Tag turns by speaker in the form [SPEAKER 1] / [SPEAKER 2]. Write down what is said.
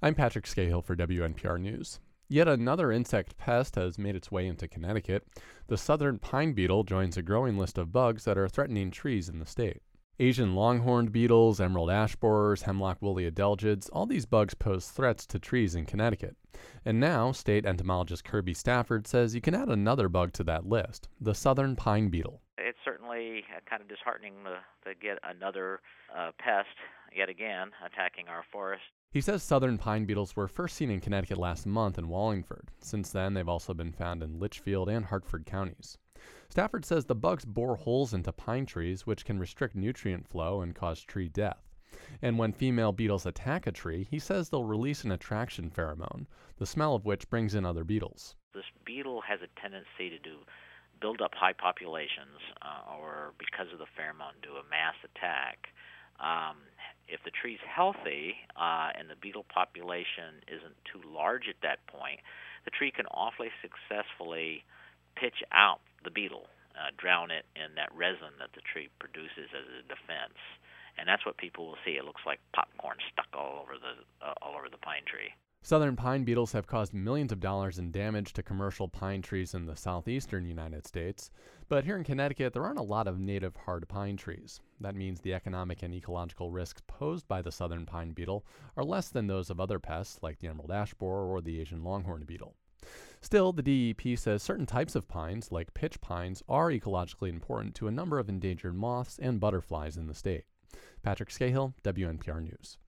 [SPEAKER 1] I'm Patrick Scahill for WNPR News. Yet another insect pest has made its way into Connecticut. The southern pine beetle joins a growing list of bugs that are threatening trees in the state. Asian longhorned beetles, emerald ash borers, hemlock woolly adelgids, all these bugs pose threats to trees in Connecticut. And now, state entomologist Kirby Stafford says you can add another bug to that list, the southern pine beetle.
[SPEAKER 2] It's certainly kind of disheartening to get another pest yet again attacking our forest.
[SPEAKER 1] He says southern pine beetles were first seen in Connecticut last month in Wallingford. Since then, they've also been found in Litchfield and Hartford counties. Stafford says the bugs bore holes into pine trees, which can restrict nutrient flow and cause tree death. And when female beetles attack a tree, he says they'll release an attraction pheromone, the smell of which brings in other beetles.
[SPEAKER 2] This beetle has a tendency to build up high populations, or because of the pheromone, do a mass attack. If the tree's healthy and the beetle population isn't too large at that point, the tree can awfully successfully pitch out the beetle, drown it in that resin that the tree produces as a defense. And that's what people will see. It looks like popcorn stuck all over the pine tree.
[SPEAKER 1] Southern pine beetles have caused millions of dollars in damage to commercial pine trees in the southeastern United States. But here in Connecticut, there aren't a lot of native hard pine trees. That means the economic and ecological risks posed by the southern pine beetle are less than those of other pests like the emerald ash borer or the Asian longhorn beetle. Still, the DEP says certain types of pines, like pitch pines, are ecologically important to a number of endangered moths and butterflies in the state. Patrick Scahill, WNPR News.